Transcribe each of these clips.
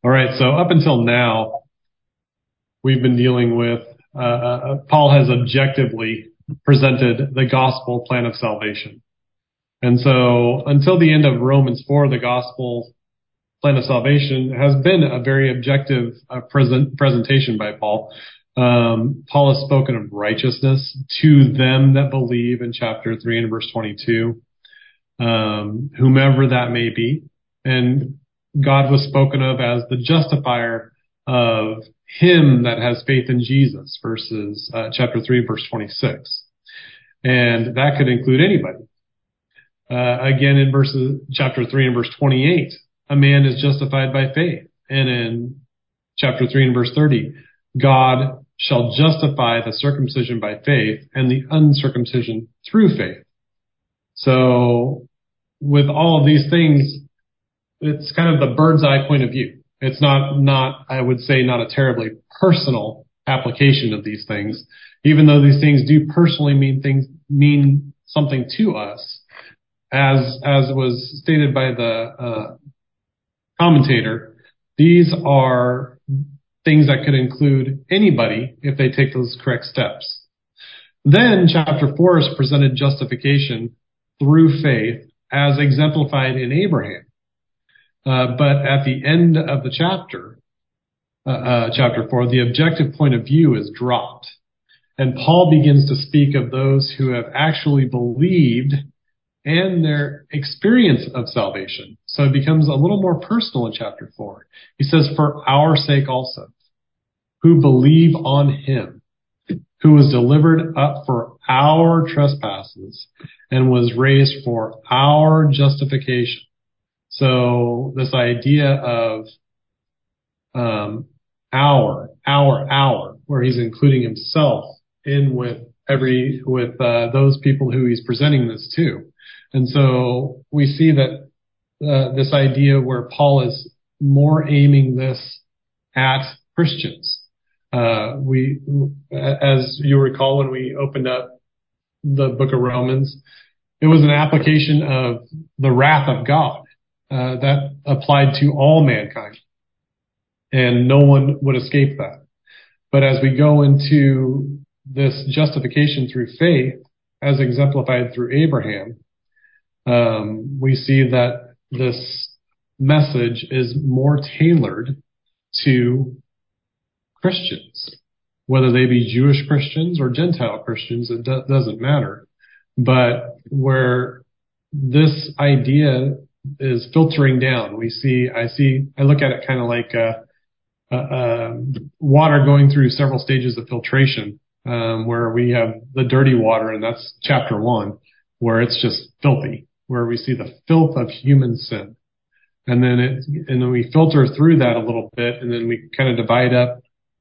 All right, so up until now, we've been dealing with, Paul has objectively presented the gospel plan of salvation. And so until the end of Romans 4, the gospel plan of salvation has been a very objective presentation by Paul. Paul has spoken of righteousness to them that believe in chapter 3 and verse 22, whomever that may be. And God was spoken of as the justifier of him that has faith in Jesus, verses chapter 3, verse 26. And that could include anybody. Again, in chapter 3 and verse 28, a man is justified by faith. And in chapter 3 and verse 30, God shall justify the circumcision by faith and the uncircumcision through faith. So with all of these things, it's kind of the bird's eye point of view. It's not, I would say, not a terribly personal application of these things, even though these things do personally mean something to us, as was stated by the commentator. These are things that could include anybody if they take those correct steps. Then chapter 4 is presented justification through faith as exemplified in Abraham. But at the end of the chapter 4, the objective point of view is dropped. And Paul begins to speak of those who have actually believed and their experience of salvation. So it becomes a little more personal in chapter 4. He says, for our sake also, who believe on him, who was delivered up for our trespasses and was raised for our justification. So this idea of our, where he's including himself in with those people who he's presenting this to. And so we see that this idea where Paul is more aiming this at Christians. As you recall, when we opened up the book of Romans, it was an application of the wrath of God that applied to all mankind, and no one would escape that. But as we go into this justification through faith, as exemplified through Abraham, we see that this message is more tailored to Christians, whether they be Jewish Christians or Gentile Christians, it doesn't matter. But where this idea is filtering down, I look at it kind of like water going through several stages of filtration, where we have the dirty water, and that's chapter 1, where it's just filthy, where we see the filth of human sin. And then we filter through that a little bit, and then we kind of divide up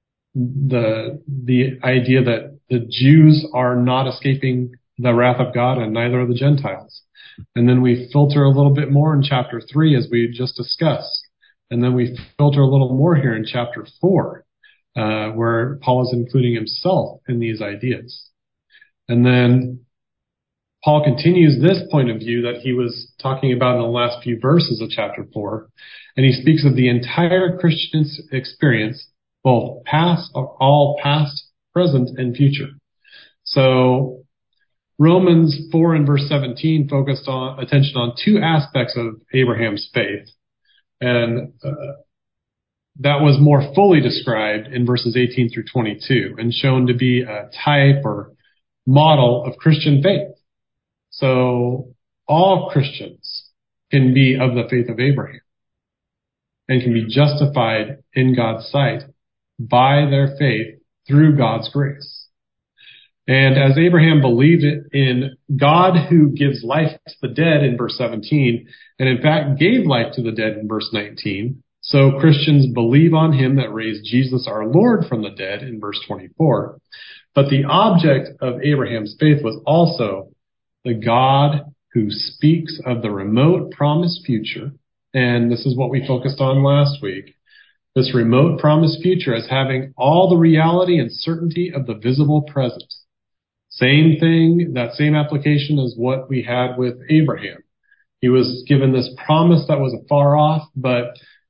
the idea that the Jews are not escaping the wrath of God, and neither are the Gentiles. And then we filter a little bit more in chapter 3, as we just discussed. And then we filter a little more here in chapter 4, where Paul is including himself in these ideas. And then Paul continues this point of view that he was talking about in the last few verses of chapter 4. And he speaks of the entire Christian experience, both all past, present, and future. So Romans 4 and verse 17 focused attention on two aspects of Abraham's faith. And that was more fully described in verses 18 through 22 and shown to be a type or model of Christian faith. So all Christians can be of the faith of Abraham and can be justified in God's sight by their faith through God's grace. And as Abraham believed it in God who gives life to the dead in verse 17, and in fact gave life to the dead in verse 19, so Christians believe on him that raised Jesus our Lord from the dead in verse 24. But the object of Abraham's faith was also the God who speaks of the remote promised future. And this is what we focused on last week. This remote promised future as having all the reality and certainty of the visible present. Same thing, that same application as what we had with Abraham. He was given this promise that was afar off, but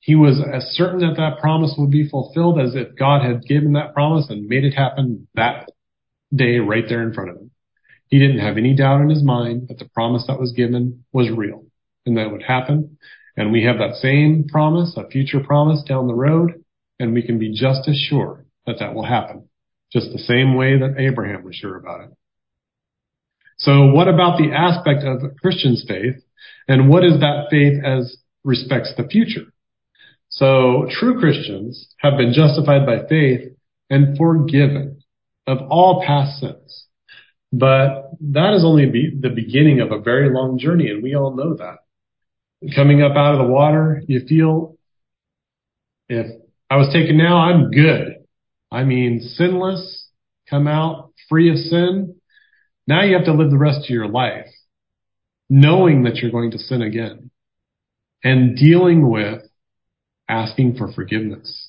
He was as certain that that promise would be fulfilled as if God had given that promise and made it happen that day right there in front of him. He didn't have any doubt in his mind that the promise that was given was real and that would happen. And we have that same promise, a future promise down the road, and we can be just as sure that that will happen, just the same way that Abraham was sure about it. So what about the aspect of a Christian's faith, and what is that faith as respects the future? So true Christians have been justified by faith and forgiven of all past sins. But that is only the beginning of a very long journey, and we all know that. Coming up out of the water, you feel, if I was taken now, I'm good. I mean, sinless, come out free of sin. Now you have to live the rest of your life knowing that you're going to sin again and dealing with asking for forgiveness.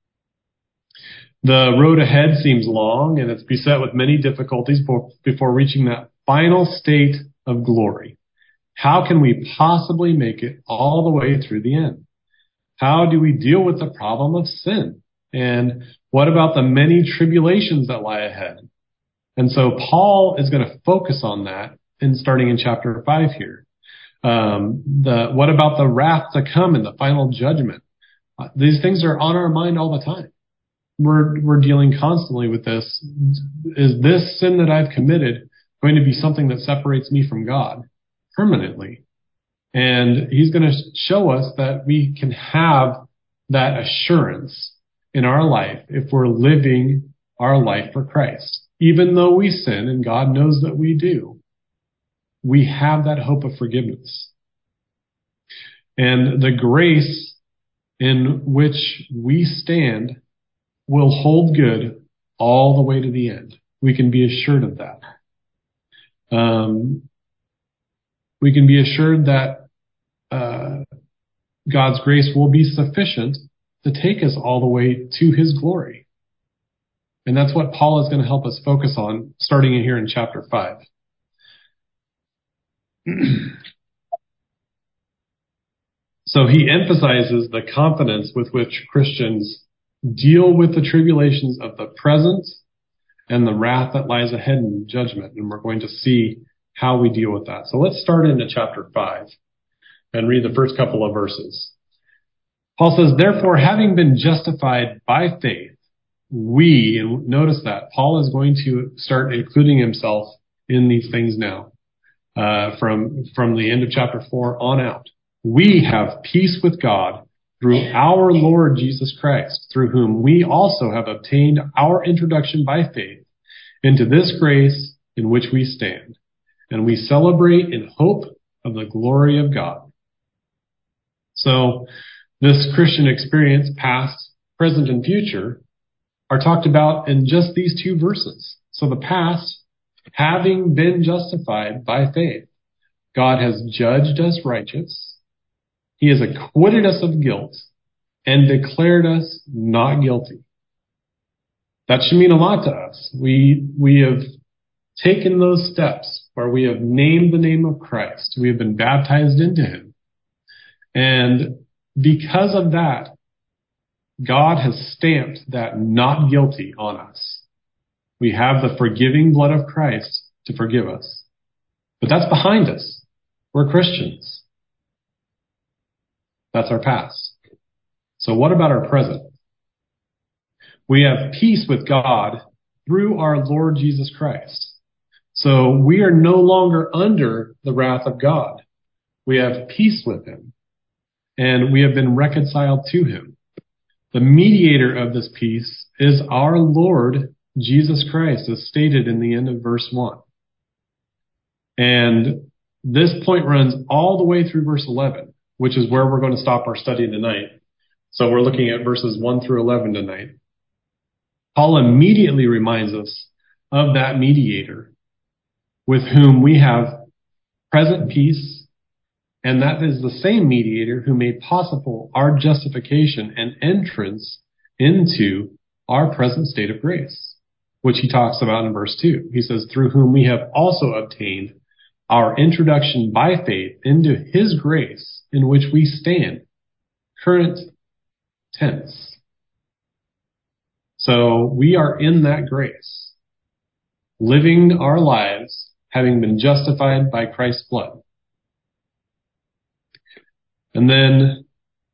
The road ahead seems long, and it's beset with many difficulties before reaching that final state of glory. How can we possibly make it all the way through the end? How do we deal with the problem of sin? And what about the many tribulations that lie ahead? And so Paul is going to focus on that starting in chapter 5 here. What about the wrath to come and the final judgment? These things are on our mind all the time. We're dealing constantly with this. Is this sin that I've committed going to be something that separates me from God permanently? And he's going to show us that we can have that assurance in our life if we're living our life for Christ. Even though we sin, and God knows that we do, we have that hope of forgiveness. And the grace in which we stand will hold good all the way to the end. We can be assured of that. We can be assured that God's grace will be sufficient to take us all the way to his glory. And that's what Paul is going to help us focus on starting in here in chapter 5. So he emphasizes the confidence with which Christians deal with the tribulations of the present and the wrath that lies ahead in judgment. And we're going to see how we deal with that. So let's start into chapter 5 and read the first couple of verses. Paul says, therefore, having been justified by faith, we, and notice that Paul is going to start including himself in these things now, from the end of chapter 4 on out. We have peace with God through our Lord Jesus Christ, through whom we also have obtained our introduction by faith into this grace in which we stand, and we celebrate in hope of the glory of God. So this Christian experience, past, present, and future, are talked about in just these two verses. So the past, having been justified by faith, God has judged us righteous. He has acquitted us of guilt and declared us not guilty. That should mean a lot to us. We have taken those steps where we have named the name of Christ. We have been baptized into him. And because of that, God has stamped that not guilty on us. We have the forgiving blood of Christ to forgive us. But that's behind us. We're Christians. That's our past. So what about our present? We have peace with God through our Lord Jesus Christ. So we are no longer under the wrath of God. We have peace with him, and we have been reconciled to him. The mediator of this peace is our Lord Jesus Christ, as stated in the end of verse 1. And this point runs all the way through verse 11, which is where we're going to stop our study tonight. So we're looking at verses 1 through 11 tonight. Paul immediately reminds us of that mediator with whom we have present peace, and that is the same mediator who made possible our justification and entrance into our present state of grace, which he talks about in verse 2. He says, through whom we have also obtained our introduction by faith into his grace in which we stand, current tense. So we are in that grace, living our lives having been justified by Christ's blood. And then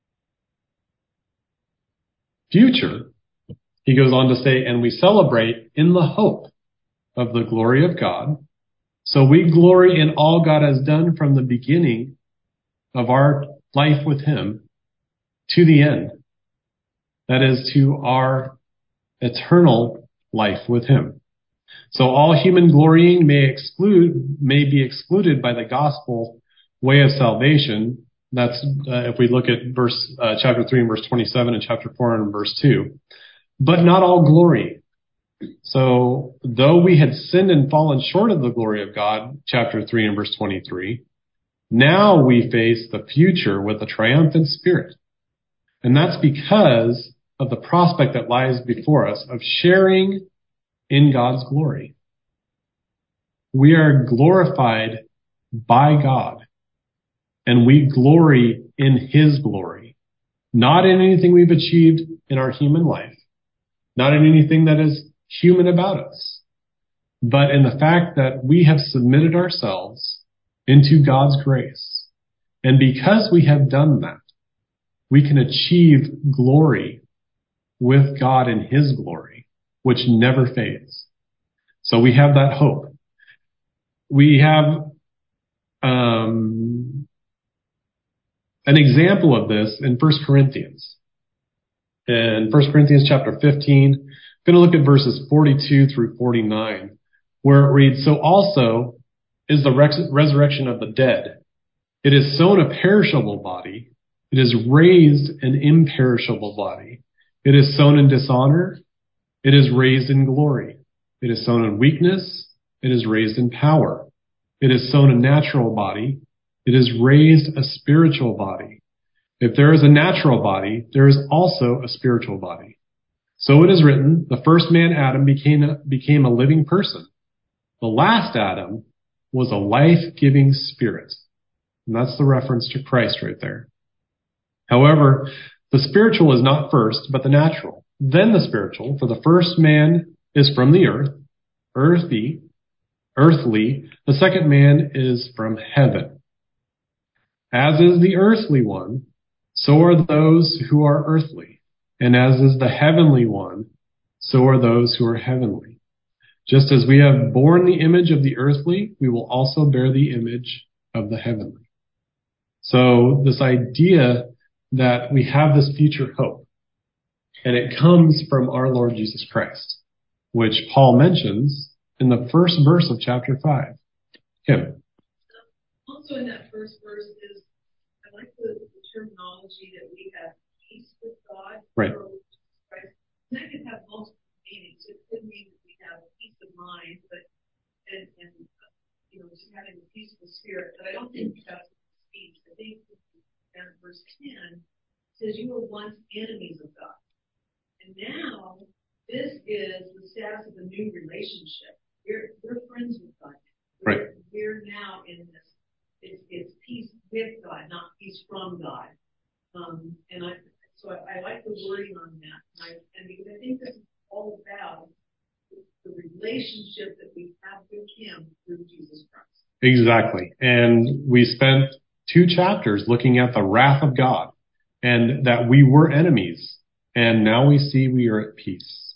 future, he goes on to say, and we celebrate in the hope of the glory of God. So we glory in all God has done from the beginning of our life with him to the end. That is, to our eternal life with him. So all human glorying may be excluded by the gospel way of salvation. That's if we look at chapter 3 and verse 27 and chapter 4 and verse 2. But not all glory. So though we had sinned and fallen short of the glory of God, chapter 3 and verse 23, now we face the future with a triumphant spirit. And that's because of the prospect that lies before us of sharing in God's glory. We are glorified by God, and we glory in his glory, not in anything we've achieved in our human life, not in anything that is human about us, but in the fact that we have submitted ourselves into God's grace. And because we have done that, we can achieve glory with God in his glory, which never fades. So we have that hope. We have an example of this in 1 Corinthians. In 1 Corinthians chapter 15, I'm going to look at verses 42 through 49, where it reads, so also is the resurrection of the dead. It is sown a perishable body. It is raised an imperishable body. It is sown in dishonor. It is raised in glory. It is sown in weakness. It is raised in power. It is sown a natural body. It is raised a spiritual body. If there is a natural body, there is also a spiritual body. So it is written, the first man, Adam, became a living person. The last Adam was a life-giving spirit. And that's the reference to Christ right there. However, the spiritual is not first, but the natural. Then the spiritual, for the first man is from the earth, earthly. The second man is from heaven. As is the earthly one, so are those who are earthly. And as is the heavenly one, so are those who are heavenly. Just as we have borne the image of the earthly, we will also bear the image of the heavenly. So this idea that we have this future hope, and it comes from our Lord Jesus Christ, which Paul mentions in the first verse of chapter 5. Kim. Also in that first verse is, I like the terminology that we have peace with God. Right. Christ. And that can have multiple meanings. It could mean that we have peace of mind, but and just having a peaceful spirit. But I don't think that's what it means. I think in verse 10 says you were once enemies of God. And now this is the status of a new relationship. We're friends with God. We're now in this. It's peace with God, not peace from God. And I like the wording on that. And because I think this is all about the relationship that we have with him through Jesus Christ. Exactly. And we spent 2 chapters looking at the wrath of God and that we were enemies. And now we see we are at peace.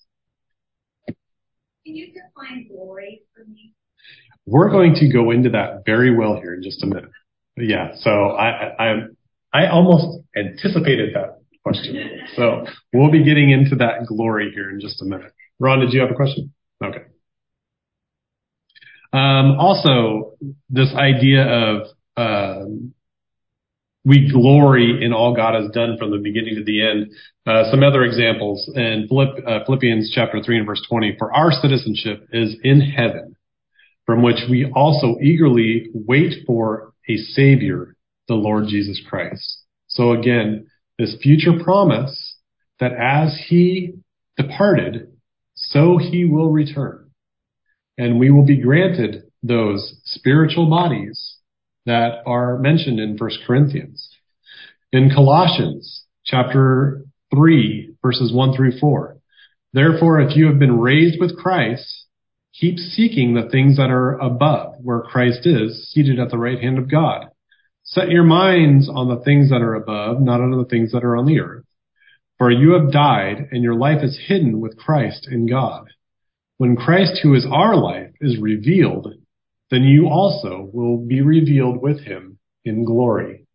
Can you define glory for me? We're going to go into that very well here in just a minute. Yeah, so I almost anticipated that question. So we'll be getting into that glory here in just a minute. Ron, did you have a question? Okay. Also, this idea of we glory in all God has done from the beginning to the end. Some other examples in Philippians chapter 3 and verse 20. For our citizenship is in heaven, from which we also eagerly wait for a Savior, the Lord Jesus Christ. So again, this future promise that as he departed, so he will return. And we will be granted those spiritual bodies that are mentioned in 1 Corinthians. In Colossians chapter 3, verses 1 through 4. Therefore, if you have been raised with Christ, keep seeking the things that are above, where Christ is, seated at the right hand of God. Set your minds on the things that are above, not on the things that are on the earth. For you have died, and your life is hidden with Christ in God. When Christ, who is our life, is revealed, then you also will be revealed with him in glory.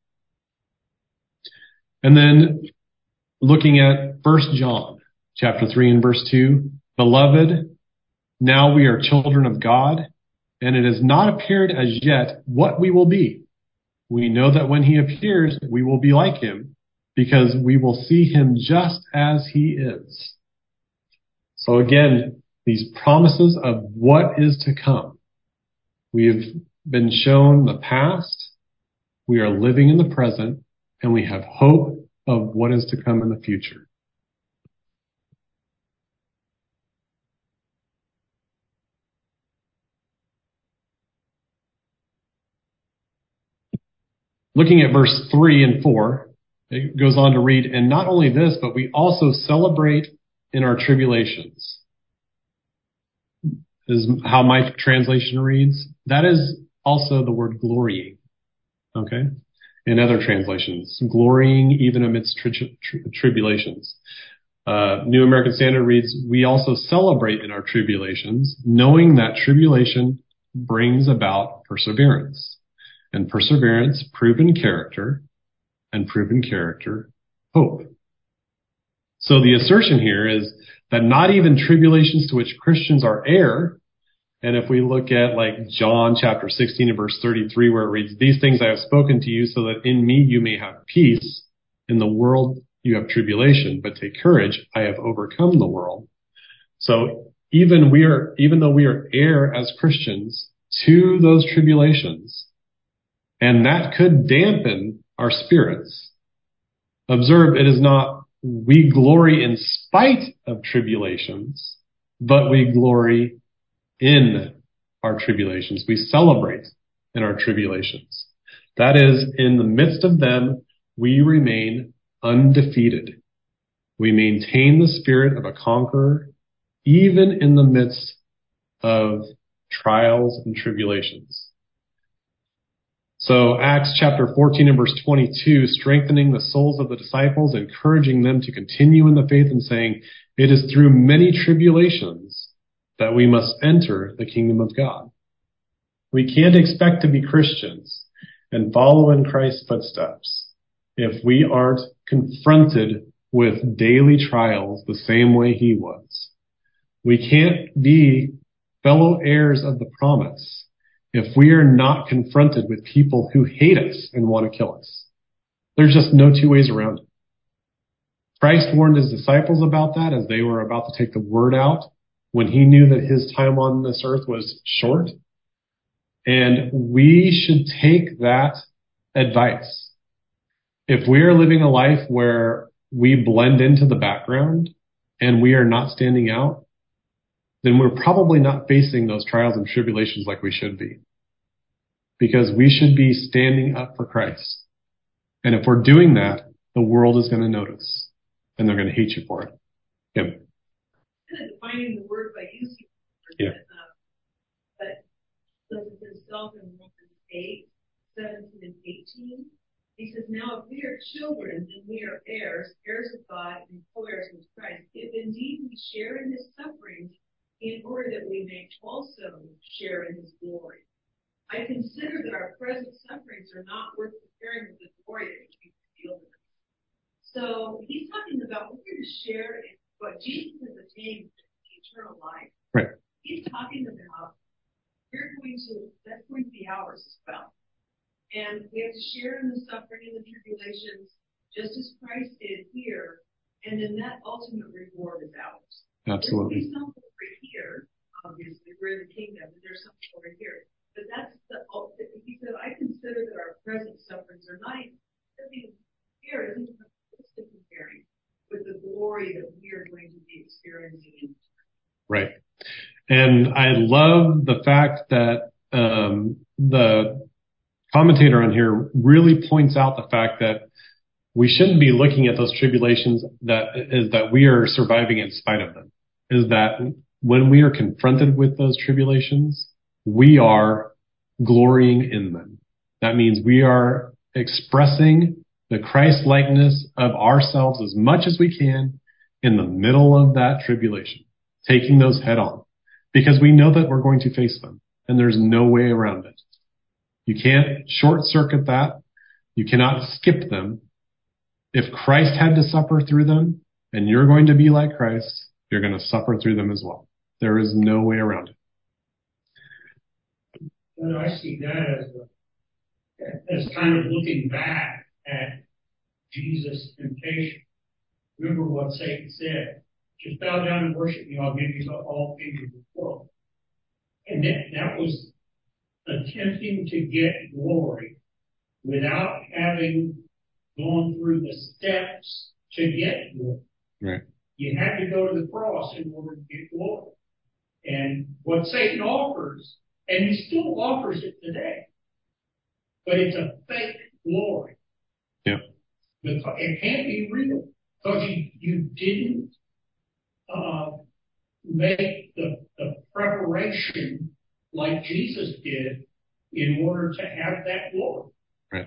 And then looking at 1 John chapter 3 and verse 2, Beloved, now we are children of God, and it has not appeared as yet what we will be. We know that when he appears, we will be like him, because we will see him just as he is. So again, these promises of what is to come. We have been shown the past, we are living in the present, and we have hope of what is to come in the future. Looking at verse 3 and 4, it goes on to read, and not only this, but we also celebrate in our tribulations. Is how my translation reads. That is also the word glorying. Okay? In other translations, glorying even amidst tribulations. New American Standard reads, we also celebrate in our tribulations, knowing that tribulation brings about perseverance. And perseverance, proven character, and proven character, hope. So the assertion here is that not even tribulations to which Christians are heir, and if we look at like John chapter 16 and verse 33, where it reads, these things I have spoken to you so that in me you may have peace. In the world you have tribulation, but take courage, I have overcome the world. So even though we are heir as Christians to those tribulations, and that could dampen our spirits. Observe, it is not we glory in spite of tribulations, but we glory in our tribulations. We celebrate in our tribulations. That is, in the midst of them, we remain undefeated. We maintain the spirit of a conqueror, even in the midst of trials and tribulations. So Acts chapter 14 and verse 22, strengthening the souls of the disciples, encouraging them to continue in the faith and saying, it is through many tribulations that we must enter the kingdom of God. We can't expect to be Christians and follow in Christ's footsteps if we aren't confronted with daily trials the same way he was. We can't be fellow heirs of the promise if we are not confronted with people who hate us and want to kill us. There's just no two ways around it. Christ warned his disciples about that as they were about to take the word out when he knew that his time on this earth was short. And we should take that advice. If we are living a life where we blend into the background and we are not standing out, then we're probably not facing those trials and tribulations like we should be. Because we should be standing up for Christ. And if we're doing that, the world is going to notice. And they're going to hate you for it. Kim. Kind of defining the word by using it. Yeah. But says it himself in Romans 8, 17 and 18. He says, now if we are children, then we are heirs, heirs of God and co-heirs with Christ. If indeed we share in his sufferings, in order that we may also share in his glory. I consider that our present sufferings are not worth comparing with the glory that will be revealed in us. So he's talking about we're going to share in what Jesus has attained, the eternal life. Right. He's talking about that's going to be ours as well. And we have to share in the suffering and the tribulations, just as Christ did here, and then that ultimate reward is ours. Absolutely. There's something over here, obviously, we're in the kingdom, and there's something over here. But that's he said, I consider that our present sufferings are not even comparing with the glory that we are going to be experiencing. Right. And I love the fact that the commentator on here really points out the fact that we shouldn't be looking at those tribulations that we are surviving in spite of them. Is that when we are confronted with those tribulations, we are glorying in them. That means we are expressing the Christ likeness of ourselves as much as we can in the middle of that tribulation, taking those head on, because we know that we're going to face them and there's no way around it. You can't short circuit that. You cannot skip them. If Christ had to suffer through them and you're going to be like Christ, you're going to suffer through them as well. There is no way around it. But I see that as kind of looking back at Jesus' temptation. Remember what Satan said. Just bow down and worship me. I'll give you all things of the world. And that was attempting to get glory without having gone through the steps to get glory. Right. You had to go to the cross in order to get glory. And what Satan offers, and he still offers it today, but it's a fake glory. Yeah. It can't be real because you didn't make the preparation like Jesus did in order to have that glory. Right.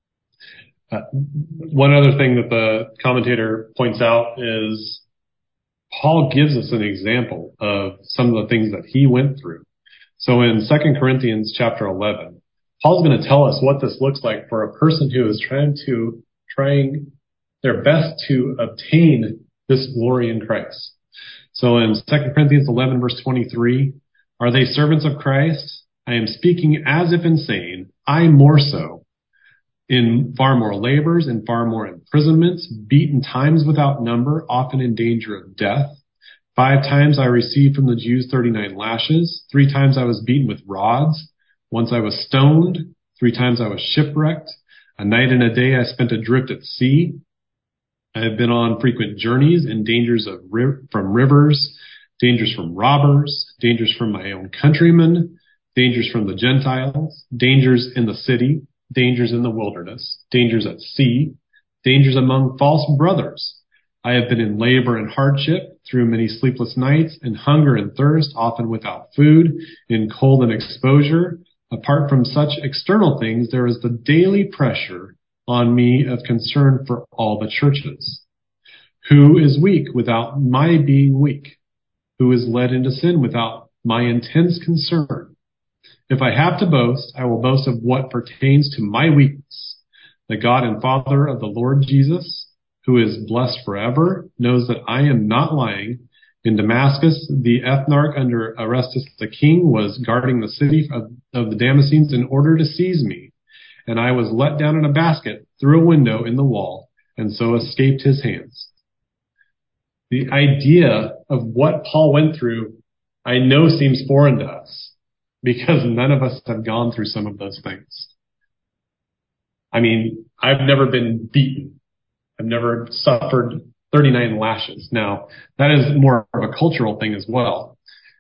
One other thing that the commentator points out is Paul gives us an example of some of the things that he went through. So in 2 Corinthians chapter 11, Paul's going to tell us what this looks like for a person who is trying their best to obtain this glory in Christ. So in 2 Corinthians 11 verse 23, are they servants of Christ? I am speaking as if insane. I more so, in far more labors and far more imprisonments, beaten times without number, often in danger of death. 5 times I received from the Jews 39 lashes. 3 times I was beaten with rods. Once I was stoned. 3 times I was shipwrecked. A night and a day I spent adrift at sea. I have been on frequent journeys in dangers from rivers, dangers from robbers, dangers from my own countrymen, dangers from the Gentiles, dangers in the city, dangers in the wilderness, dangers at sea, dangers among false brothers. I have been in labor and hardship, through many sleepless nights, in hunger and thirst, often without food, in cold and exposure. Apart from such external things, there is the daily pressure on me of concern for all the churches. Who is weak without my being weak? Who is led into sin without my intense concern? If I have to boast, I will boast of what pertains to my weakness. The God and Father of the Lord Jesus, who is blessed forever, knows that I am not lying. In Damascus, the ethnarch under Arestus the king was guarding the city of the Damascenes in order to seize me. And I was let down in a basket through a window in the wall, and so escaped his hands. The idea of what Paul went through, I know seems foreign to us, because none of us have gone through some of those things. I mean, I've never been beaten. I've never suffered 39 lashes. Now, that is more of a cultural thing as well.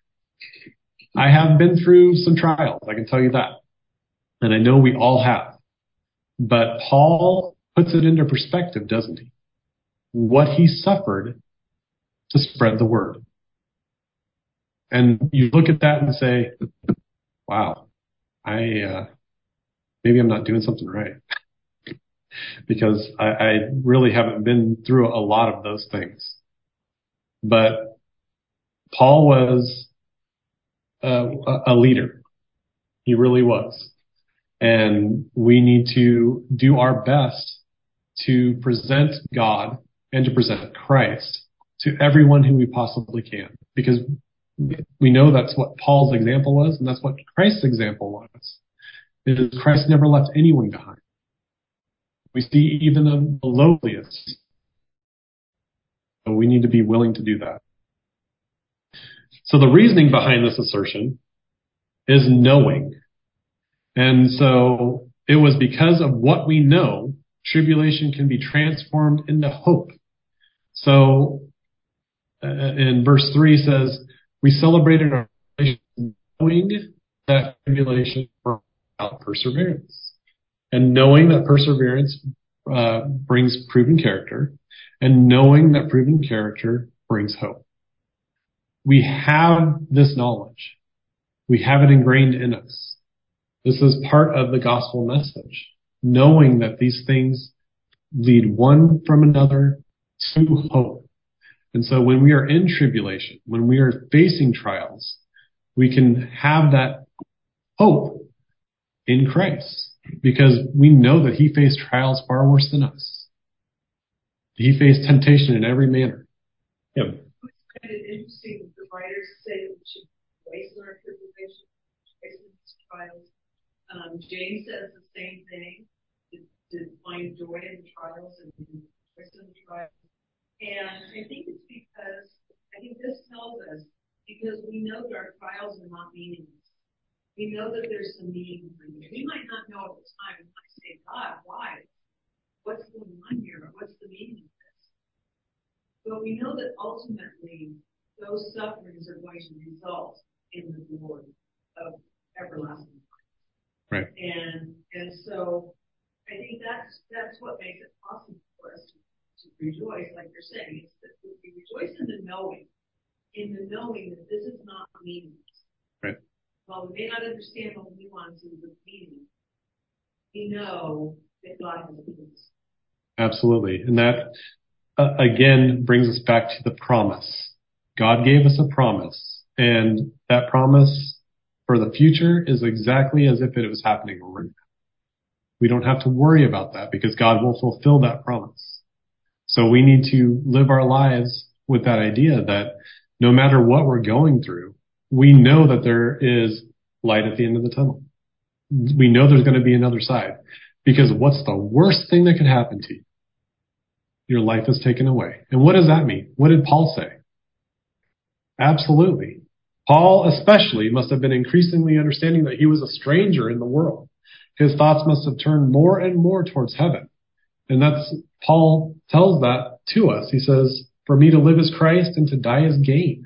I have been through some trials, I can tell you that. And I know we all have. But Paul puts it into perspective, doesn't he? What he suffered to spread the word. And you look at that and say, wow, maybe I'm not doing something right. Because I really haven't been through a lot of those things. But Paul was a leader. He really was. And we need to do our best to present God and to present Christ to everyone who we possibly can. Because we know that's what Paul's example was, and that's what Christ's example was. Is Christ never left anyone behind. We see even the lowliest. So we need to be willing to do that. So the reasoning behind this assertion is knowing. And so it was because of what we know, tribulation can be transformed into hope. So in verse 3 says, we celebrated our tribulation knowing that tribulation brought out perseverance. And knowing that perseverance brings proven character, and knowing that proven character brings hope. We have this knowledge. We have it ingrained in us. This is part of the gospel message, knowing that these things lead one from another to hope. And so when we are in tribulation, when we are facing trials, we can have that hope in Christ because we know that he faced trials far worse than us. He faced temptation in every manner. Yeah. It's kind of interesting that the writers say that we should rejoice in our tribulation, rejoice in these trials. James says the same thing, to find joy in the trials and rejoice in the trials. And I think it's because, I think this tells us, because we know that our trials are not meaningless. We know that there's some meaning for you. We might not know at the time. We might say, God, why? What's going on here? What's the meaning of this? But we know that ultimately those sufferings are going to result in the glory of everlasting life. Right. And so I think that's what makes it possible for us to rejoice, like you're saying. It's that we rejoice in the knowing that this is not meaningless. Right. While we may not understand all the nuances of meaning, we know that God has meanings. Absolutely. And that, again, brings us back to the promise. God gave us a promise, and that promise for the future is exactly as if it was happening right now. We don't have to worry about that because God will fulfill that promise. So we need to live our lives with that idea that no matter what we're going through, we know that there is light at the end of the tunnel. We know there's going to be another side. Because what's the worst thing that could happen to you? Your life is taken away. And what does that mean? What did Paul say? Absolutely. Paul especially must have been increasingly understanding that he was a stranger in the world. His thoughts must have turned more and more towards heaven. And Paul tells that to us. He says, for me to live is Christ and to die is gain.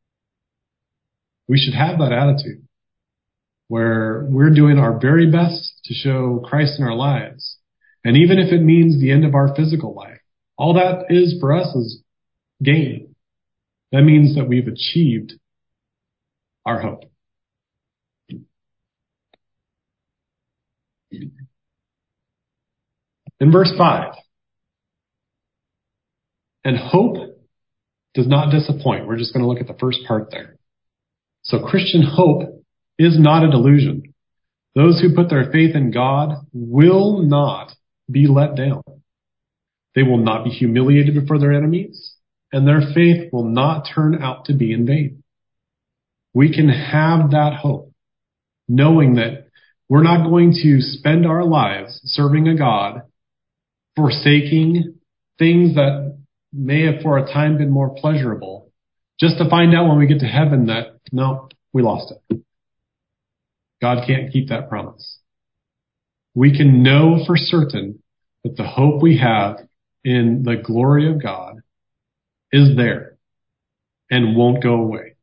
We should have that attitude where we're doing our very best to show Christ in our lives. And even if it means the end of our physical life, all that is for us is gain. That means that we've achieved our hope. In verse 5, and hope does not disappoint. We're just going to look at the first part there. So Christian hope is not a delusion. Those who put their faith in God will not be let down. They will not be humiliated before their enemies, and their faith will not turn out to be in vain. We can have that hope, knowing that we're not going to spend our lives serving a God, forsaking things that may have for a time been more pleasurable, just to find out when we get to heaven that, no, we lost it. God can't keep that promise. We can know for certain that the hope we have in the glory of God is there and won't go away.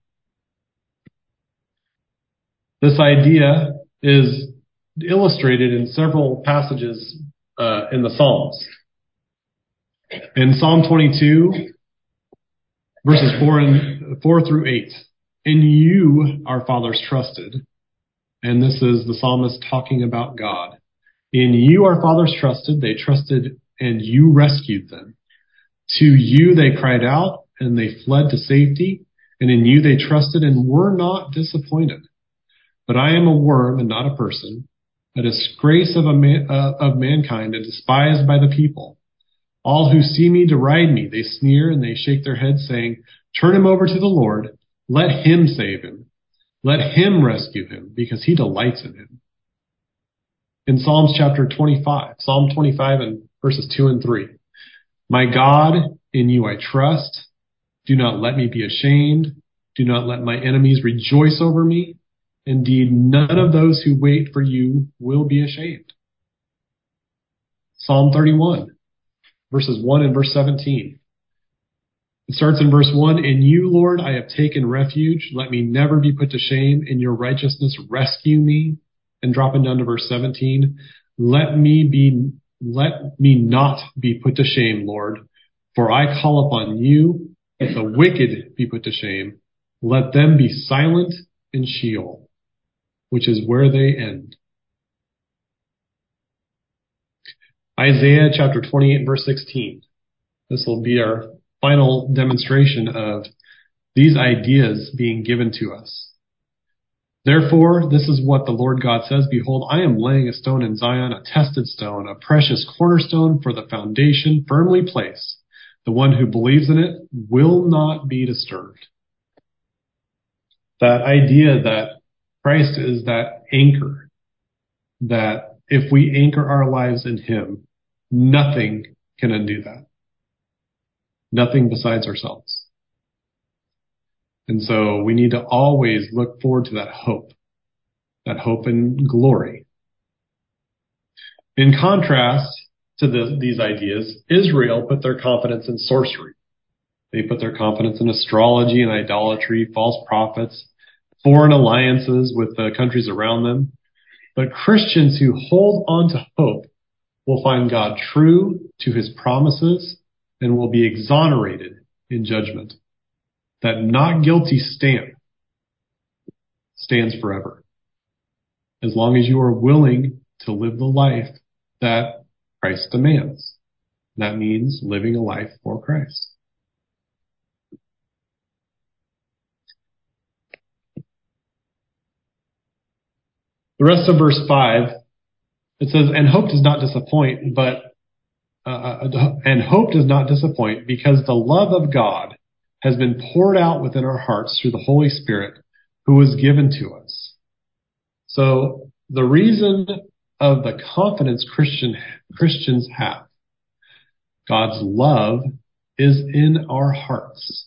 This idea is illustrated in several passages in the Psalms. In Psalm 22, verses 4 through 8, in you our fathers trusted. And this is the psalmist talking about God. In you our fathers trusted, they trusted and you rescued them. To you they cried out and they fled to safety, and in you they trusted and were not disappointed. But I am a worm and not a person, a disgrace of mankind and despised by the people. All who see me deride me. They sneer and they shake their heads, saying, turn him over to the Lord. Let him save him. Let him rescue him, because he delights in him. In Psalm 25 and verses 2 and 3. My God, in you I trust. Do not let me be ashamed. Do not let my enemies rejoice over me. Indeed, none of those who wait for you will be ashamed. Psalm 31, verses 1 and verse 17. It starts in verse 1, in you, Lord, I have taken refuge. Let me never be put to shame. In your righteousness, rescue me. And dropping down to verse 17, let me let me not be put to shame, Lord, for I call upon you. Let the wicked be put to shame. Let them be silent in Sheol, which is where they end. Isaiah chapter 28, verse 16. This will be our final demonstration of these ideas being given to us. Therefore, this is what the Lord God says, behold, I am laying a stone in Zion, a tested stone, a precious cornerstone for the foundation, firmly placed. The one who believes in it will not be disturbed. That idea that Christ is that anchor, that if we anchor our lives in him, nothing can undo that. Nothing besides ourselves. And so we need to always look forward to that hope and glory. In contrast to these ideas, Israel put their confidence in sorcery. They put their confidence in astrology and idolatry, false prophets, foreign alliances with the countries around them. But Christians who hold on to hope will find God true to his promises and will be exonerated in judgment. That not guilty stamp stands forever. As long as you are willing to live the life that Christ demands. That means living a life for Christ. The rest of verse 5, it says, and hope does not disappoint, because the love of God has been poured out within our hearts through the Holy Spirit who was given to us. So the reason of the confidence Christians have, God's love is in our hearts.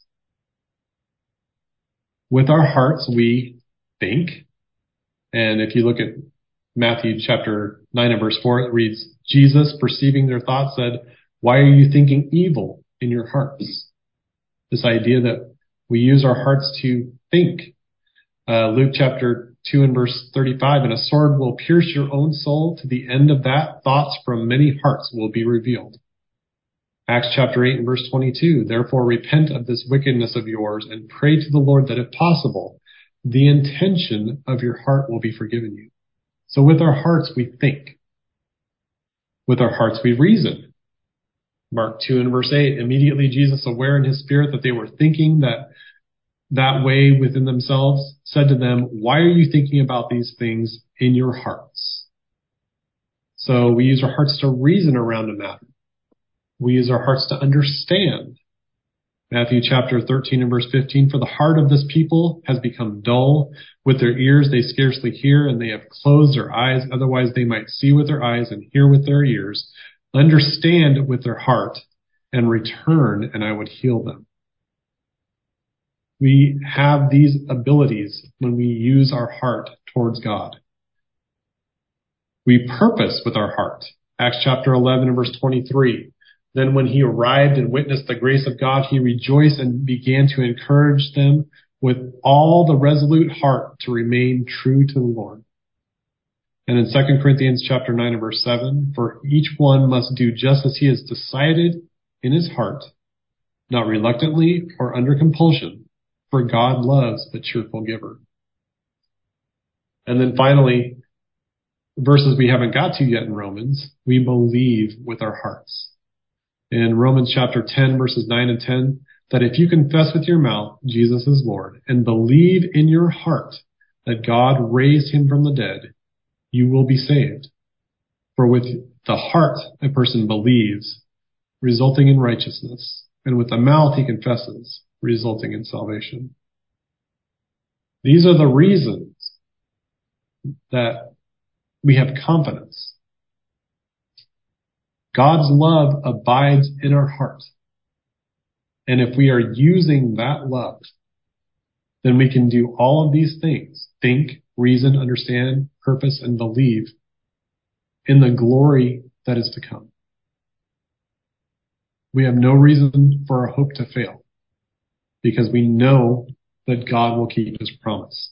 With our hearts we think, and if you look at Matthew chapter 9 and verse 4, it reads, Jesus, perceiving their thoughts, said, why are you thinking evil in your hearts? This idea that we use our hearts to think. Luke chapter 2 and verse 35, and a sword will pierce your own soul. To the end of that, thoughts from many hearts will be revealed. Acts chapter 8 and verse 22, therefore repent of this wickedness of yours and pray to the Lord that if possible, the intention of your heart will be forgiven you. So with our hearts we think. With our hearts we reason. Mark 2 and verse 8, immediately Jesus, aware in his spirit that they were thinking that way within themselves, said to them, why are you thinking about these things in your hearts? So we use our hearts to reason around a matter. We use our hearts to understand. Matthew chapter 13 and verse 15, for the heart of this people has become dull. With their ears they scarcely hear, and they have closed their eyes. Otherwise they might see with their eyes and hear with their ears, understand with their heart, and return, and I would heal them. We have these abilities when we use our heart towards God. We purpose with our heart. Acts chapter 11 and verse 23. Then when he arrived and witnessed the grace of God, he rejoiced and began to encourage them with all the resolute heart to remain true to the Lord. And in 2 Corinthians chapter 9 and verse 7, for each one must do just as he has decided in his heart, not reluctantly or under compulsion, for God loves a cheerful giver. And then finally, verses we haven't got to yet in Romans, we believe with our hearts. In Romans chapter 10, verses 9 and 10, that if you confess with your mouth Jesus is Lord and believe in your heart that God raised him from the dead, you will be saved. For with the heart a person believes, resulting in righteousness, and with the mouth he confesses, resulting in salvation. These are the reasons that we have confidence. God's love abides in our heart. And if we are using that love, then we can do all of these things. Think, reason, understand, purpose, and believe in the glory that is to come. We have no reason for our hope to fail because we know that God will keep his promise.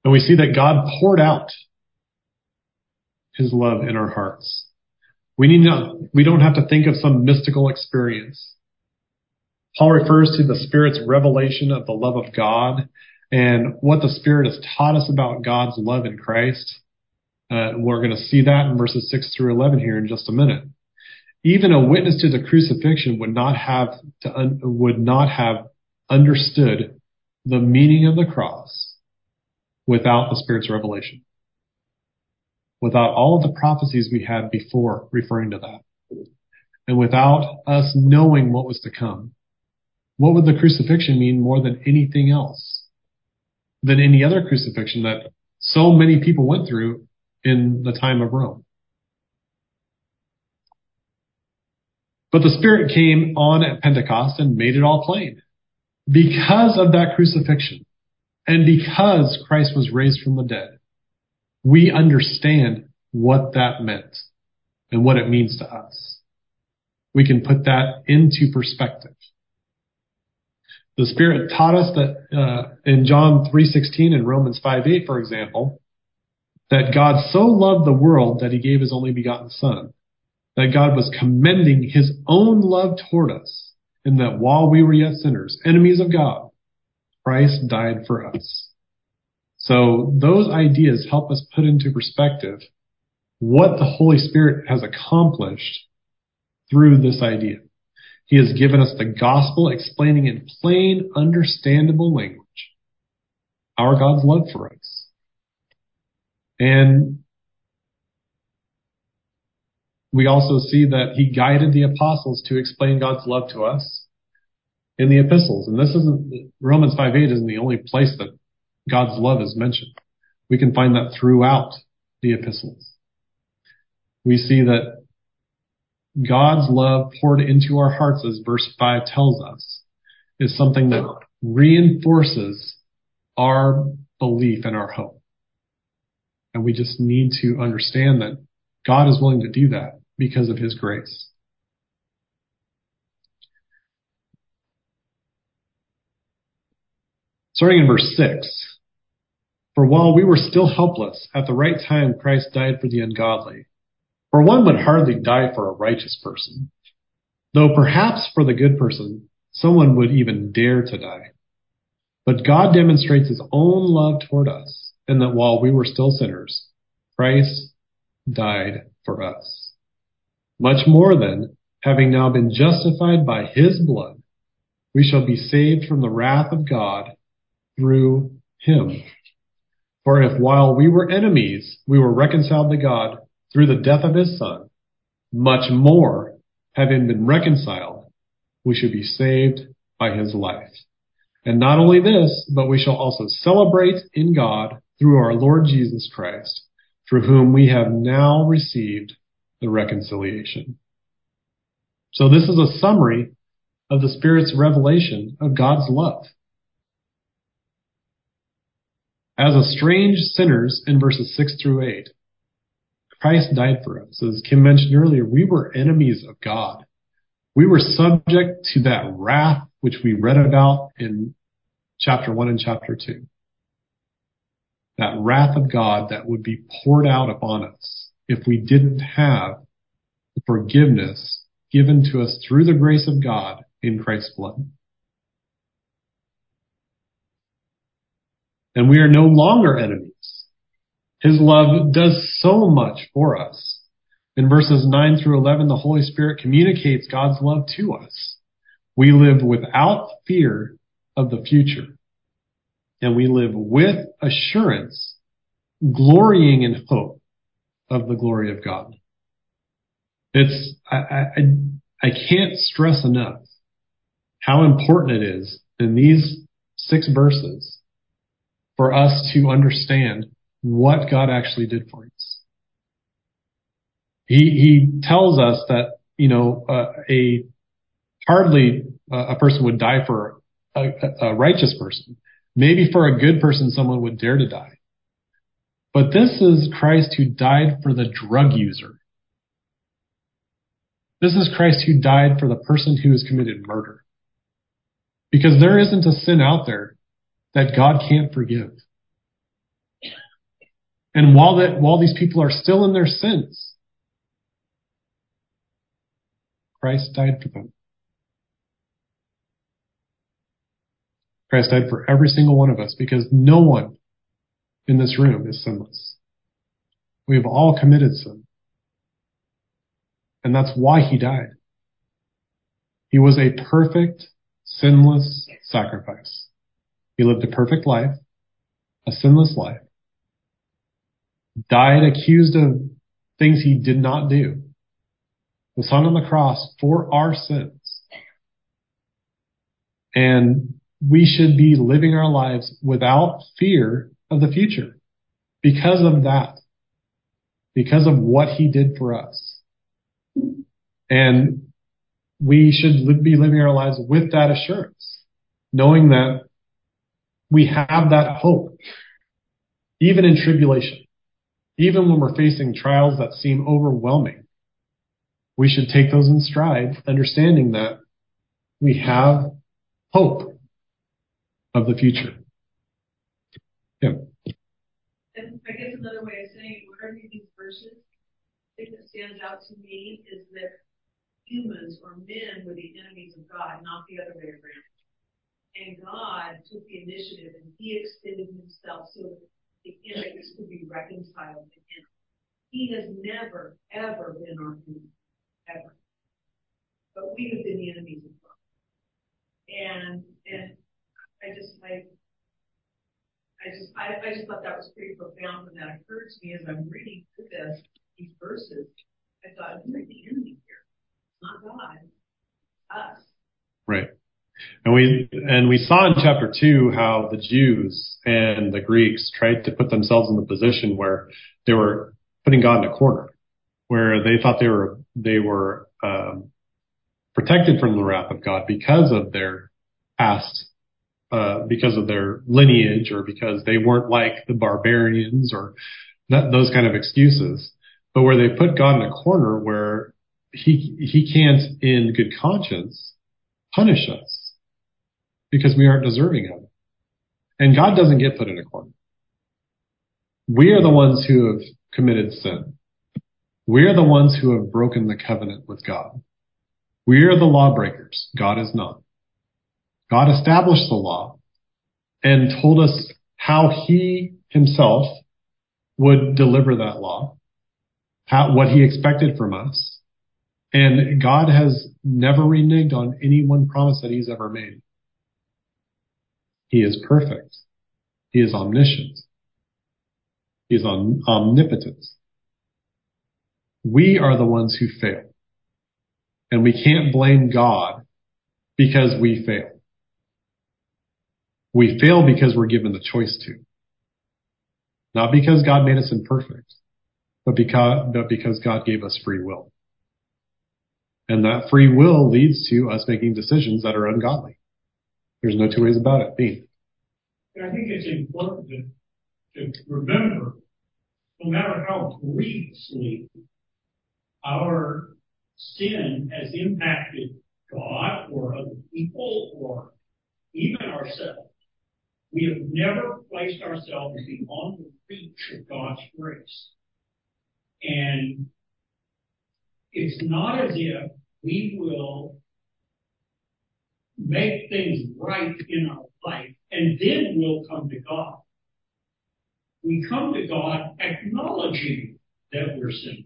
And we see that God poured out his love in our hearts. We don't have to think of some mystical experience. Paul refers to the Spirit's revelation of the love of God and what the Spirit has taught us about God's love in Christ. We're going to see that in verses 6 through 11 here in just a minute. Even a witness to the crucifixion would not have understood the meaning of the cross without the Spirit's revelation, without all of the prophecies we had before referring to that, and without us knowing what was to come. What would the crucifixion mean more than anything else, than any other crucifixion that so many people went through in the time of Rome? But the Spirit came on at Pentecost and made it all plain. Because of that crucifixion, and because Christ was raised from the dead, we understand what that meant and what it means to us. We can put that into perspective. The Spirit taught us that in John 3:16 and Romans 5:8, for example, that God so loved the world that he gave his only begotten Son, that God was commending his own love toward us, and that while we were yet sinners, enemies of God, Christ died for us. So those ideas help us put into perspective what the Holy Spirit has accomplished through this idea. He has given us the gospel, explaining in plain, understandable language our God's love for us. And we also see that he guided the apostles to explain God's love to us in the epistles. And Romans 5:8 isn't the only place that God's love is mentioned. We can find that throughout the epistles. We see that God's love poured into our hearts, as verse 5 tells us, is something that reinforces our belief and our hope. And we just need to understand that God is willing to do that because of his grace. Starting in verse 6, for while we were still helpless, at the right time Christ died for the ungodly. For one would hardly die for a righteous person, though perhaps for the good person, someone would even dare to die. But God demonstrates his own love toward us, in that while we were still sinners, Christ died for us. Much more then, having now been justified by his blood, we shall be saved from the wrath of God through him. For if while we were enemies, we were reconciled to God through the death of his Son, much more, having been reconciled, we should be saved by his life. And not only this, but we shall also celebrate in God through our Lord Jesus Christ, through whom we have now received the reconciliation. So this is a summary of the Spirit's revelation of God's love. As estranged sinners in verses 6 through 8, Christ died for us. As Kim mentioned earlier, we were enemies of God. We were subject to that wrath which we read about in chapter 1 and chapter 2. That wrath of God that would be poured out upon us if we didn't have the forgiveness given to us through the grace of God in Christ's blood. And we are no longer enemies. His love does so much for us. In verses 9 through 11, the Holy Spirit communicates God's love to us. We live without fear of the future. And we live with assurance, glorying in hope of the glory of God. I can't stress enough how important it is in these 6 verses for us to understand what God actually did for us. He tells us that, hardly a person would die for a righteous person. Maybe for a good person, someone would dare to die. But this is Christ who died for the drug user. This is Christ who died for the person who has committed murder. Because there isn't a sin out there that God can't forgive. And while these people are still in their sins, Christ died for them. Christ died for every single one of us because no one in this room is sinless. We have all committed sin. And that's why he died. He was a perfect, sinless sacrifice. He lived a perfect life, a sinless life, died accused of things he did not do, was hung on the cross for our sins. And we should be living our lives without fear of the future because of that, because of what he did for us. And we should be living our lives with that assurance, knowing that we have that hope, even in tribulation, even when we're facing trials that seem overwhelming. We should take those in stride, understanding that we have hope of the future. Yeah. And I guess another way of saying, when I read these verses, the thing that stands out to me is that humans or men were the enemies of God, not the other way around. And God took the initiative and he extended himself so that the enemies could be reconciled to him. He has never, ever been our enemy, ever. But we have been the enemies of God. And I just thought that was pretty profound when that occurred to me as I'm reading through these verses. I thought, who is the enemy here? It's not God, it's us. Right. And we saw in chapter 2 how the Jews and the Greeks tried to put themselves in the position where they were putting God in a corner, where they thought they were protected from the wrath of God because of their past, because of their lineage, or because they weren't like the barbarians, or those kind of excuses. But where they put God in a corner where he can't, in good conscience, punish us because we aren't deserving of it. And God doesn't get put in a corner. We are the ones who have committed sin. We are the ones who have broken the covenant with God. We are the lawbreakers. God is not. God established the law and told us how he himself would deliver that law, what he expected from us. And God has never reneged on any one promise that he's ever made. He is perfect. He is omniscient. He is omnipotent. We are the ones who fail. And we can't blame God because we fail. We fail because we're given the choice to. Not because God made us imperfect, but because God gave us free will. And that free will leads to us making decisions that are ungodly. There's no two ways about it being. I think it's important to remember, no matter how grievously our sin has impacted God or other people or even ourselves, we have never placed ourselves beyond the reach of God's grace. And it's not as if we will make things right in our life and then we'll come to God. We come to God acknowledging that we're sinners.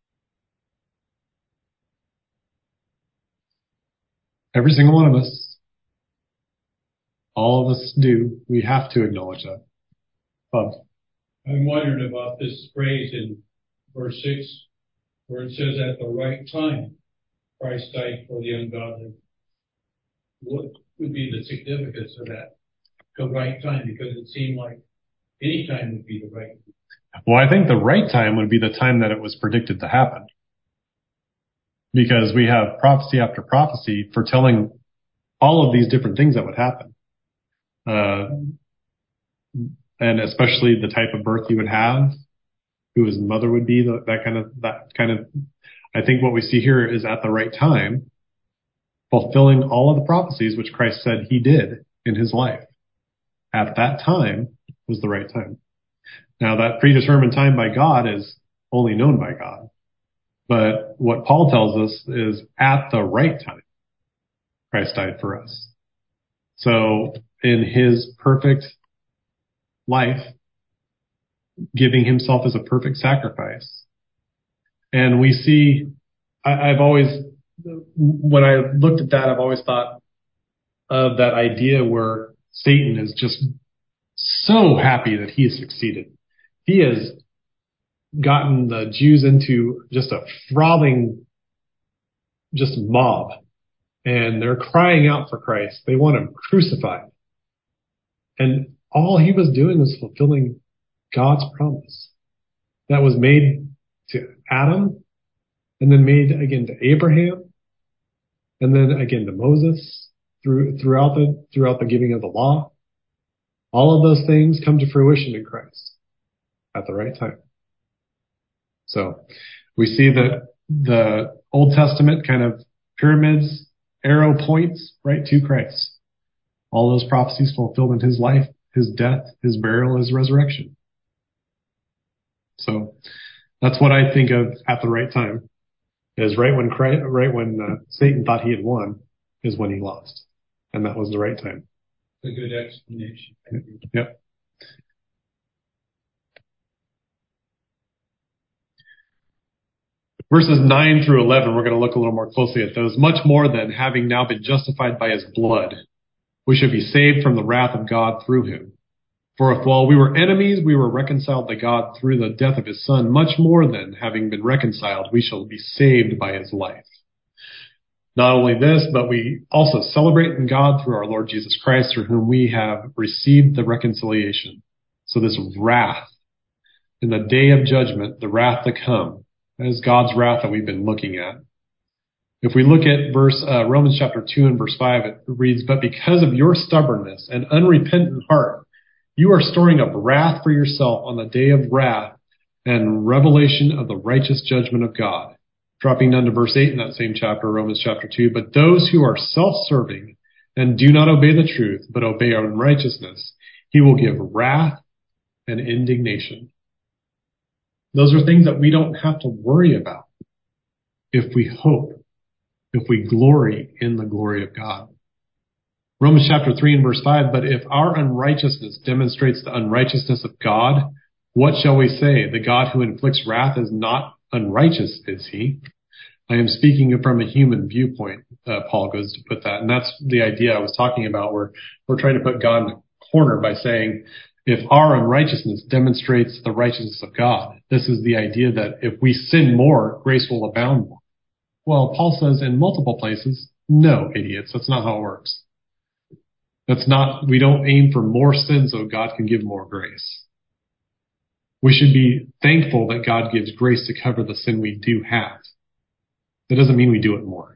Every single one of us, all of us do. We have to acknowledge that. Bob. I'm wondering about this phrase in verse 6 where it says, at the right time, Christ died for the ungodly. What would be the significance of that? The right time, because it seemed like any time would be the right time. Well, I think the right time would be the time that it was predicted to happen. Because we have prophecy after prophecy foretelling all of these different things that would happen. And especially the type of birth he would have, who his mother would be, that kind of, I think what we see here is at the right time, fulfilling all of the prophecies which Christ said he did in his life. At that time was the right time. Now, that predetermined time by God is only known by God. But what Paul tells us is at the right time, Christ died for us. So in his perfect life, giving himself as a perfect sacrifice. And we see, I've always, when I looked at that, I've always thought of that idea where Satan is just so happy that he has succeeded. He has gotten the Jews into just a frothing, just mob. And they're crying out for Christ. They want him crucified. And all he was doing was fulfilling God's promise that was made to Adam, and then made again to Abraham, and then again to Moses throughout the giving of the law. All of those things come to fruition in Christ at the right time. So we see that the Old Testament kind of pyramids, arrow points right to Christ. All those prophecies fulfilled in his life, his death, his burial, his resurrection. So that's what I think of at the right time. Is right when Satan thought he had won is when he lost. And that was the right time. A good explanation. Yep. Verses 9 through 11, we're going to look a little more closely at those. Much more than having now been justified by his blood, we should be saved from the wrath of God through him. For if while we were enemies, we were reconciled to God through the death of his Son, much more than, having been reconciled, we shall be saved by his life. Not only this, but we also celebrate in God through our Lord Jesus Christ, through whom we have received the reconciliation. So this wrath, in the day of judgment, the wrath to come, that is God's wrath that we've been looking at. If we look at Romans chapter 2 and verse 5, it reads, "But because of your stubbornness and unrepentant heart, you are storing up wrath for yourself on the day of wrath and revelation of the righteous judgment of God." Dropping down to verse 8 in that same chapter, Romans chapter 2, "But those who are self-serving and do not obey the truth, but obey unrighteousness, he will give wrath and indignation." Those are things that we don't have to worry about if we hope, if we glory in the glory of God. Romans chapter 3 and verse 5, "But if our unrighteousness demonstrates the unrighteousness of God, what shall we say? The God who inflicts wrath is not unrighteous, is he?" I am speaking from a human viewpoint, Paul goes to put that. And that's the idea I was talking about, where we're trying to put God in a corner by saying, if our unrighteousness demonstrates the righteousness of God, this is the idea that if we sin more, grace will abound more. Well, Paul says in multiple places, no, idiots, that's not how it works. We don't aim for more sin so God can give more grace. We should be thankful that God gives grace to cover the sin we do have. That doesn't mean we do it more.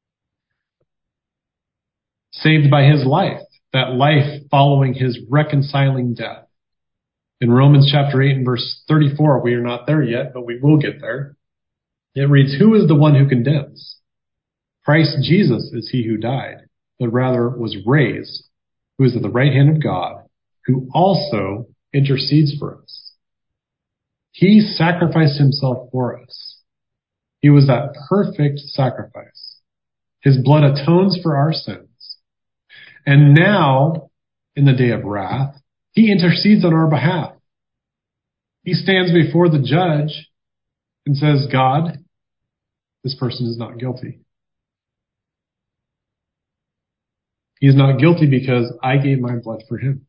Saved by his life, that life following his reconciling death. In Romans chapter 8 and verse 34, we are not there yet, but we will get there. It reads, "Who is the one who condemns? Christ Jesus is he who died, but rather was raised, who is at the right hand of God, who also intercedes for us." He sacrificed himself for us. He was that perfect sacrifice. His blood atones for our sins. And now, in the day of wrath, he intercedes on our behalf. He stands before the judge and says, "God, this person is not guilty. He is not guilty because I gave my blood for him."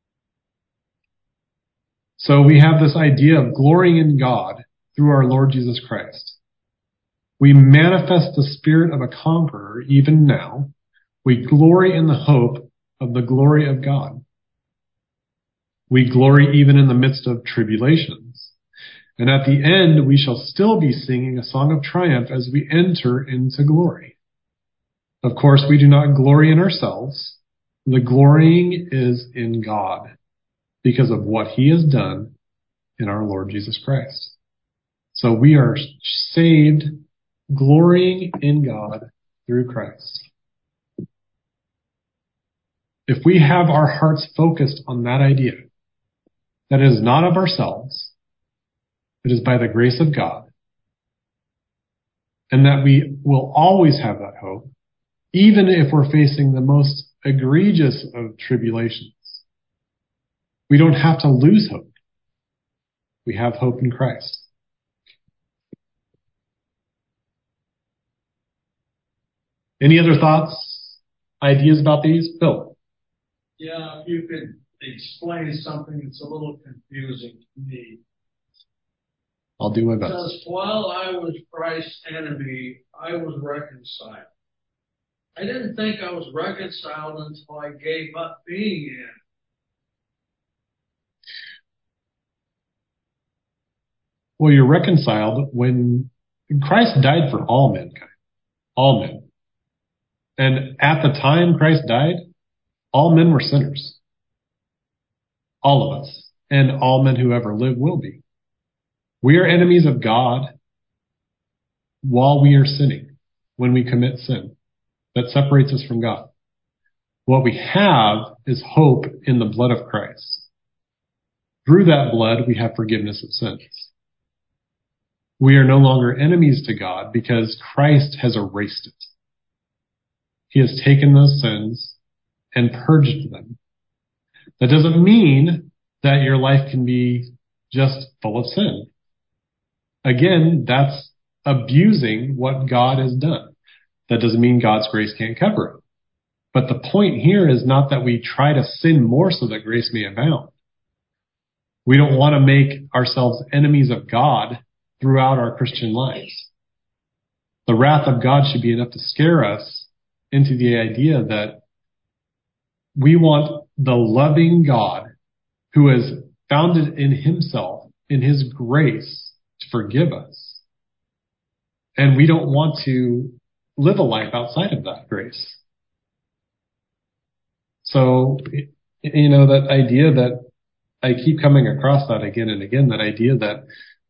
So we have this idea of glorying in God through our Lord Jesus Christ. We manifest the spirit of a conqueror even now. We glory in the hope of the glory of God. We glory even in the midst of tribulations. And at the end, we shall still be singing a song of triumph as we enter into glory. Of course, we do not glory in ourselves. The glorying is in God because of what he has done in our Lord Jesus Christ. So we are saved, glorying in God through Christ. If we have our hearts focused on that idea, that it is not of ourselves, it is by the grace of God, and that we will always have that hope, even if we're facing the most egregious of tribulations. We don't have to lose hope. We have hope in Christ. Any other thoughts, ideas about these? Bill? Yeah, if you could explain something that's a little confusing to me. I'll do my It best. says, while I was Christ's enemy, I was reconciled. I didn't think I was reconciled until I gave up being in. Well, you're reconciled when Christ died for all mankind. All men. And at the time Christ died, all men were sinners. All of us. And all men who ever live will be. We are enemies of God while we are sinning, when we commit sin. That separates us from God. What we have is hope in the blood of Christ. Through that blood, we have forgiveness of sins. We are no longer enemies to God because Christ has erased it. He has taken those sins and purged them. That doesn't mean that your life can be just full of sin. Again, that's abusing what God has done. That doesn't mean God's grace can't cover it. But the point here is not that we try to sin more so that grace may abound. We don't want to make ourselves enemies of God throughout our Christian lives. The wrath of God should be enough to scare us into the idea that we want the loving God who has founded in himself, in his grace, to forgive us. And we don't want to live a life outside of that grace. So, that idea that I keep coming across that again and again, that idea that,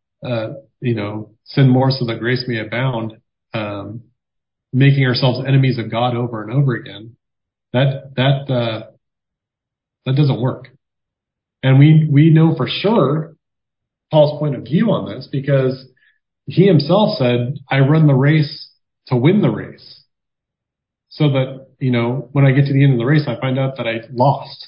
sin more so that grace may abound, making ourselves enemies of God over and over again, that doesn't work. And we know for sure Paul's point of view on this because he himself said, I run the race to win the race. So that, when I get to the end of the race, I find out that I lost.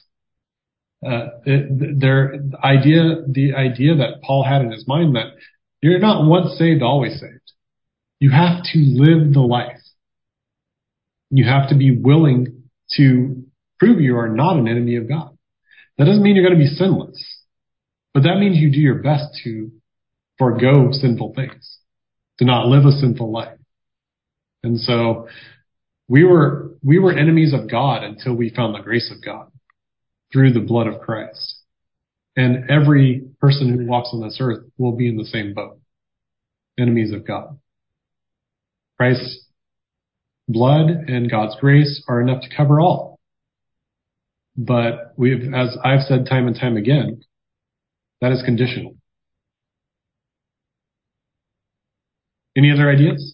The idea that Paul had in his mind that you're not once saved, always saved. You have to live the life. You have to be willing to prove you are not an enemy of God. That doesn't mean you're going to be sinless, but that means you do your best to forego sinful things, to not live a sinful life. And so we were enemies of God until we found the grace of God through the blood of Christ. And every person who walks on this earth will be in the same boat. Enemies of God. Christ's blood and God's grace are enough to cover all. But as I've said time and time again, that is conditional. Any other ideas?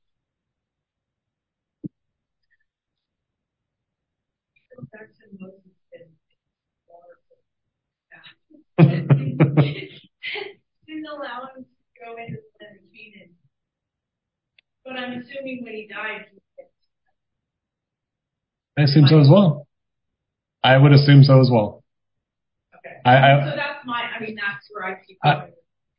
Didn't allow him to go into the land of Canaan. But I'm assuming when he died, I assume so as well. I would assume so as well. Okay. So that's where I keep going.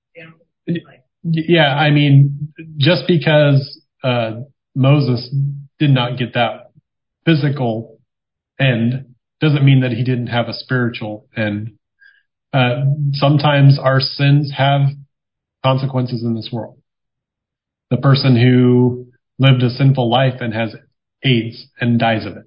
Yeah, just because Moses did not get that physical end doesn't mean that he didn't have a spiritual end. Sometimes our sins have consequences in this world. The person who lived a sinful life and has AIDS and dies of it.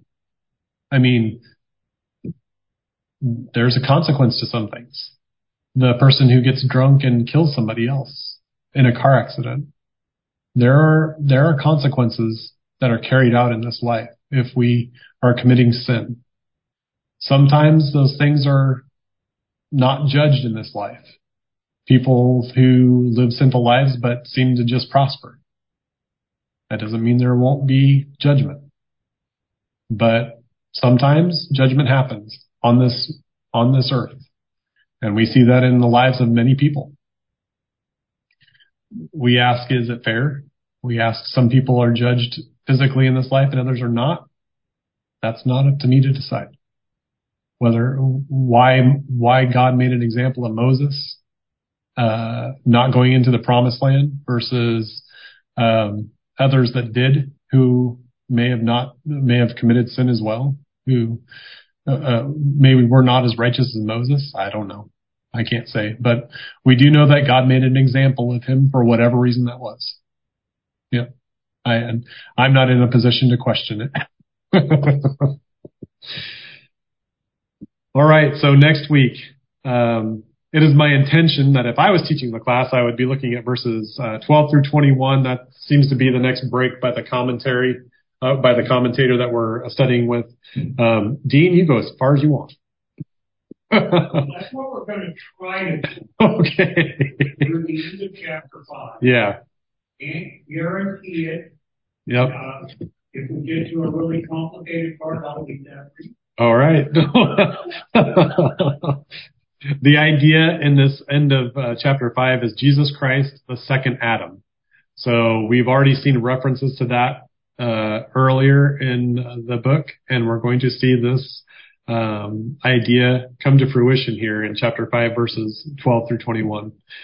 There's a consequence to some things. The person who gets drunk and kills somebody else in a car accident. There are consequences that are carried out in this life if we are committing sin. Sometimes those things are not judged in this life. People who live sinful lives but seem to just prosper. That doesn't mean there won't be judgment. But sometimes judgment happens on this earth. And we see that in the lives of many people. We ask, is it fair? We ask, some people are judged physically in this life and others are not. That's not up to me to decide. Why God made an example of Moses, not going into the promised land versus, others that did, who may have committed sin as well, who, maybe were not as righteous as Moses. I don't know. I can't say, but we do know that God made an example of him for whatever reason that was. Yeah. I'm not in a position to question it. All right. So next week, it is my intention that if I was teaching the class, I would be looking at verses 12 through 21. That seems to be the next break by the commentator that we're studying with. Dean, you go as far as you want. That's what we're going to try to do. Okay. Through the end of chapter 5. Yeah. Can't guarantee it. Yep. If we get to a really complicated part, I'll leave that for you. All right. The idea in this end of chapter 5 is Jesus Christ, the second Adam. So we've already seen references to that earlier in the book, and we're going to see this idea come to fruition here in chapter 5, verses 12 through 21.